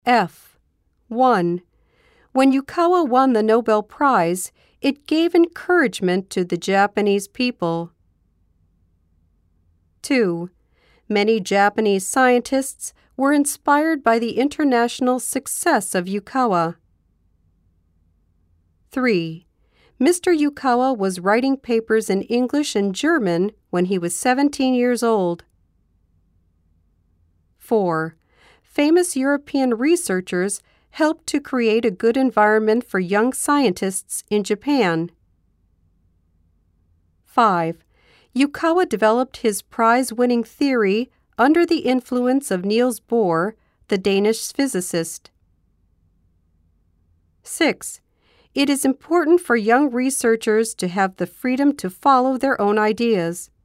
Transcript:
F. 1. When Yukawa won the Nobel Prize, it gave encouragement to the Japanese people. 2. Many Japanese scientists were inspired by the international success of Yukawa. 3. Mr. Yukawa was writing papers in English and German when he was 17 years old. 4. Famous European researchers helped to create a good environment for young scientists in Japan. 5. Yukawa developed his prize-winning theory under the influence of Niels Bohr, the Danish physicist. 6. It is important for young researchers to have the freedom to follow their own ideas.